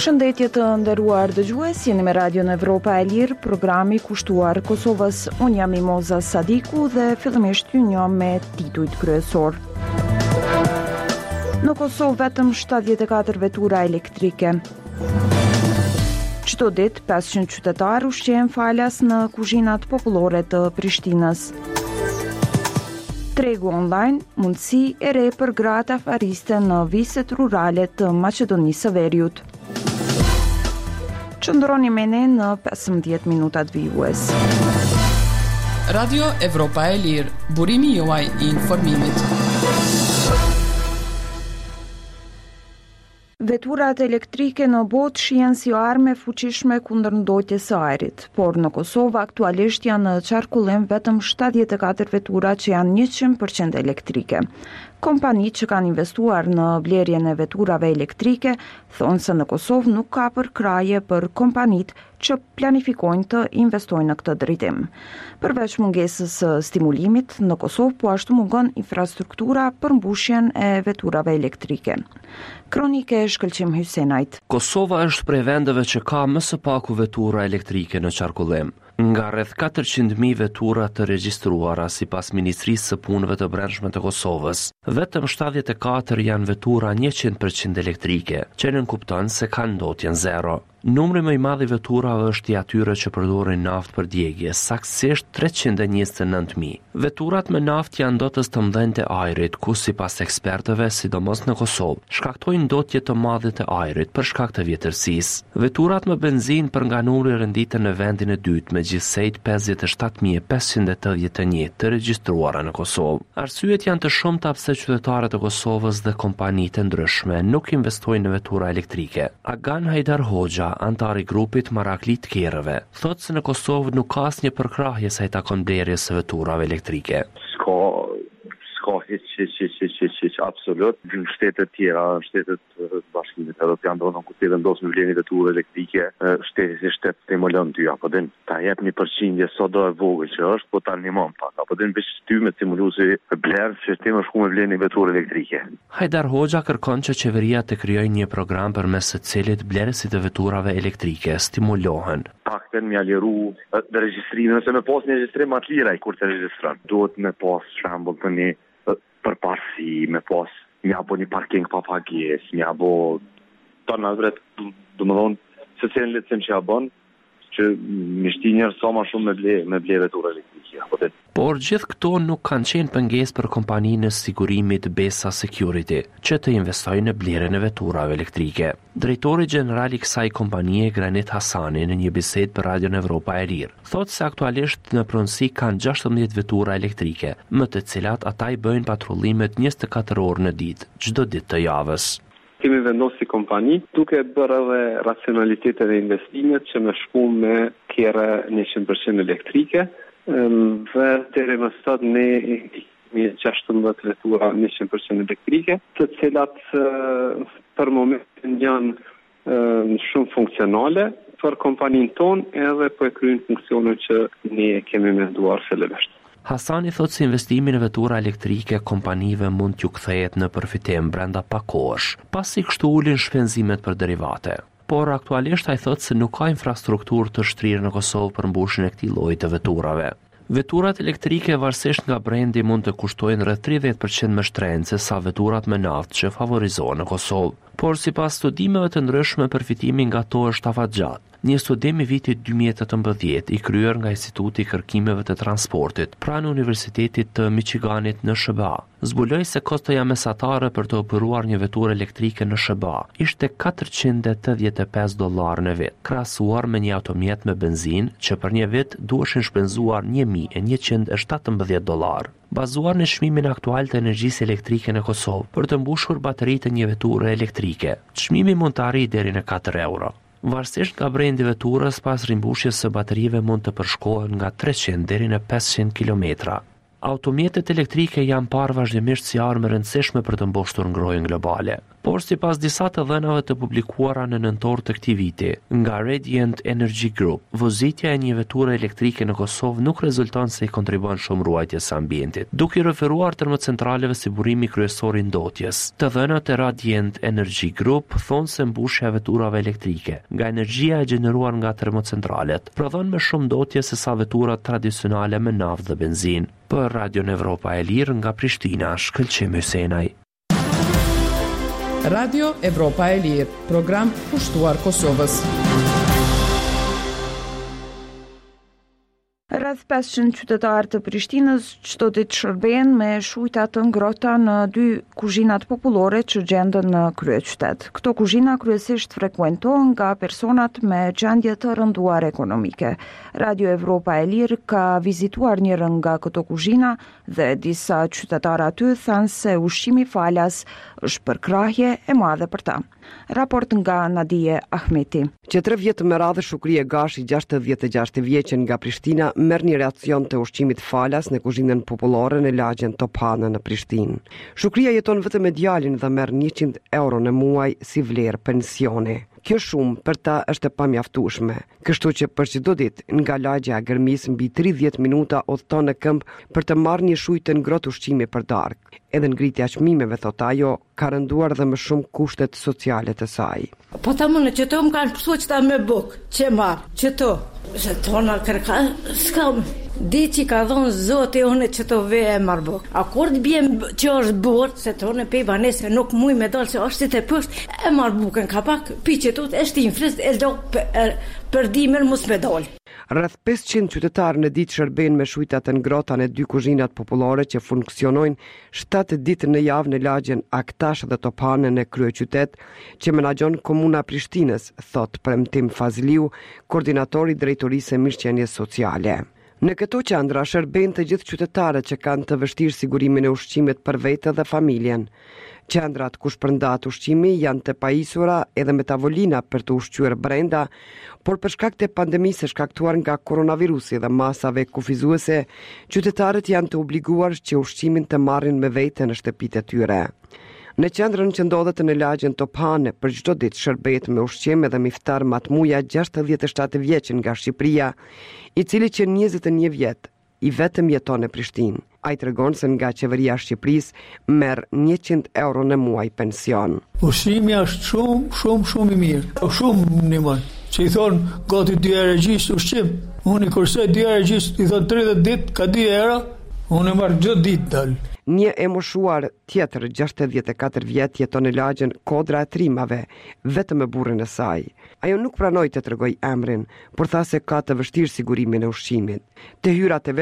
Përshëndetje të nderuar dëgjues, jeni me Radio në Evropa e Lirë, programi kushtuar Kosovës. Unë jam Mimoza Sadiku dhe fillimisht ju njoh me titujt kryesor. Në Kosovë vetëm 74 vetura elektrike. Çdo ditë 500 qytetarë ushqehen falas në kuzhinat popullore të Prishtinës. Tregu online, mundësi e re për gratë afariste në viset rurale të Maqedonisë së Veriut. Qëndroni me ne në 15 minutat vijues. Radio Evropa e Lirë, burimi juaj I informimit. Veturat elektrike në botë shihen si armë e fuqishme kundër ndotjes së ajrit, por në Kosovë aktualisht janë në qarkullim vetëm 74 vetura që janë 100% elektrike. Kompanitë që kanë investuar në blerjen e veturave elektrike thonë se në Kosovë nuk ka përkraje për kompanitë që planifikojnë të investojnë në këtë drejtim. Përveç mungesës së stimulimit, në Kosovë po ashtu mungon infrastruktura për mbushjen e veturave elektrike. Kronike Shkëlqim Hysenajt. Kosova është prej vendeve që ka më së paku vetura elektrike në qarkullim. Nga rreth 400.000 vetura të regjistruara sipas Ministrisë së Punëve të Brendshme të Kosovës, vetëm 74 janë vetura 100% elektrike, që nënkupton se kanë ndotjen zero. Numri më I madh I veturave është I atyre që përdorin naftë për djegje, saktësisht 329.000. Veturat me naftë janë ndotës të mëdhenj të ajrit, ku sipas ekspertëve, sidomos në Kosovë, shkaktojnë ndotje të madhe të ajrit për shkak të vjetërsisë. Veturat me benzinë për nga numri renditen në vendin e dytë me gjithsejt 57.581 të regjistruara në Kosovë. Arsyet janë të shumta pse qytetarët e Kosovës dhe kompanitë ndryshme nuk investojnë në vetura elektrike. Agan Hajdar Hoxha, antari grupit Maraklit Kerëve, thotë se në Kosovë nuk ka asnjë përkrahje sa I takon blerjes së veturave elektrike. Ska hiç absolut. Në shtetet tjera, shtetet bashkimit Evropian, ku ti vendos me vlerën e veturave elektrike, shteti si shtet stimulon ty, apo den ta jep 1% sa do e vogël që është, po ta animon pak, apo den veç ty me stimuluesi blerë që ti më shku me vlerën e veturave elektrike. Hajdar Hoxha kërkon që qeveria të krijojë një program përmes së cilit blerësit e veturave elektrike stimulohen. Pakten me aliru regjistrimin, ose me pas një regjistrim atë liraj kur të regjistron. Duhet me pas shembull të një përparësi, me pas një abo një parking pa pagesë, një abo të në vret, domethënë se cilën licen që ja bën, që mishti njerë sa ma shumë me ble vetura elektrike. Por gjithë këto nuk kanë qenë pengesë për kompaninë e sigurimit Besa Security, që të investojnë në blerjen e veturave elektrike. Drejtori general I kësaj kompanie, Granit Hasani, në një bisedë për Radio Evropa e Lirë, thotë se aktualisht në pronësi kanë 16 vetura elektrike, më të cilat ata I bëjnë patrullimet 24 orë në ditë, çdo ditë të javës. Kemi vendosur si kompani duke bërë edhe racionalitetet e investimit që me shku me kjera 100% elektrike dhe deri më sot ne kemi 16 vetura 100% elektrike, të cilat për momentin janë shumë funksionale për kompaninë tonë edhe po e kryejnë funksionet që ne kemi menduar fillimisht. Hasani thotë se investimi në vetura elektrike kompanive mund t'ju kthehet në përfitim brenda pak kohësh, pasi kështu ulin shpenzimet për derivate. Por aktualisht ai thotë se nuk ka infrastrukturë të shtrirë në Kosovë për mbushjen e këtij lloji të veturave. Veturat elektrike varësisht nga brendi mund të kushtojnë rreth 30% më shtrenjtë se sa veturat me naftë që favorizohen në Kosovë. Por sipas studimeve të ndryshme përfitimi nga to është afatgjatë. Një studim I vitit 2018 I kryer nga Instituti I Kërkimeve të Transportit pranë Universitetit të Michiganit në SBA zbuloi se kostoja mesatare për të operuar një veturë elektrike në SBA ishte $485 në vit, krahasuar me një automjet me benzinë që për një vit duheshin shpenzuar $1.117. Bazuar në çmimin aktual të energjisë elektrike në Kosovë për të mbushur bateritë e një veture elektrike, çmimi mund të arrijë deri në €4. Varësisht nga brendi veturës, pas rimbushjes së baterive mund të përshkohen nga 300 deri në 500 kilometra. Automjetet elektrike janë parë vazhdimisht si armë e rëndësishme për të mboshtur ngrohjen globale. Por sipas disa të dhënave të publikuara në nëntor të këtij viti nga Radiant Energy Group, vozitja e një veture elektrike në Kosovë nuk rezulton se i kontribuon shumë ruajtjes së ambientit. Duke i referuar termocentraleve si burimi kryesor i ndotjes, të dhënat e Radiant Energy Group thonë se mbushja e veturave elektrike nga energjia e gjeneruar nga termocentralet prodhon më shumë ndotje se sa veturat tradicionale me naftë dhe benzinë. Për Radio Evropa e Lirë nga Prishtina, Shkëlqim Hysenaj. Radio Evropa e Lirë, program pushtuar Kosovës. Rreth 500 qytetarë të Prishtinës çdo ditë shërbejnë me shujta të ngrohta në 2 kuzhinat popullore që gjenden në kryeqytet. Këto kuzhina kryesisht frekuentohen nga personat me gjendje të rënduar ekonomike. Radio Evropa e Lirë ka vizituar njërën nga këto kuzhina dhe disa qytetarë aty thanë se ushqimi falas është përkrahje e madhe për ta. Raport nga Nadije Ahmeti. Që 3 vjet me radhë Shukrie Gashi, 66 vjeçën nga Prishtina, merr një racion të ushqimit falas në kuzhinën popullore në lagjen Topana në Prishtinë. Shukria jeton vetëm me djalin dhe merr 100 euro në muaj si vlerë pensioni. Kjo shumë për ta është e pamjaftueshme, kështu që për çdo ditë nga lagja e Gërmis mbi 30 minuta udhton në këmbë për të marrë një shujtë të ngrohtë ushqimi për darkë. Edhe ngritja e çmimeve, thot ajo, ka rënduar dhe më shumë kushtet sociale të saj. Po ta më në që të më kanë përso që ta me bukë, që marë, që to, se tona kërka, s'kam, di që ka dhonë zote une që to ve e marë bukë. A kur të bjem që është burë, se tone pe i banese nuk muj me dalë, se është si të pështë, e marë bukën ka pak, pi që tot, e shtin frist, e do për dimer mus me dalë. Rreth 500 qytetarë në ditë shërbejnë me shujta të ngrohta në 2 kuzhinat popullore që funksionojnë 7 ditë në javë në lagjen Aktash dhe Topane në kryeqytet, që menaxhon Komuna Prishtinës, thot Premtim Fazliu, koordinatori i drejtorisë së mirëqenies sociale. Në këto qendra shërbejnë të gjithë qytetarët që kanë të vështirë sigurimin e ushqimit për vete dhe familjen. Qendrat ku shpërndahet ushqimi janë të pajisura edhe me tavolina për të ushqyer brenda, por për shkak të pandemisë shkaktuar nga koronavirusi dhe masave kufizuese, qytetarët janë të obliguar që ushqimin të marrin me vete në shtëpitë e tyre. Në qendrën që ndodhet në lagjen Topane, për çdo ditë shërbehet me ushqim edhe miftar Matmuja, 67 vjeç nga Shqipëria, i cili që 21 vjet i vetëm jeton në Prishtinë. Ai tregon se nga qeveria e Shqipërisë merr 100 euro në muaj pension. Ushqimi është shumë i mirë. Shumë ndihmon. Që i thonë gati 2 euro gjysë ushqim. Unë i kursoj 2 euro gjysë, i thonë 30 ditë ka 2 euro. Unë e marr çdo ditë dal. Një e moshuar tjetër, 64 vjet, jeton në lagjen Kodra e Trimave, vetëm me burrin e saj. Ajo nuk pranoi të tregoj emrin, por tha se ka të vështirë sigurimin e ushqimit. Te hyrat e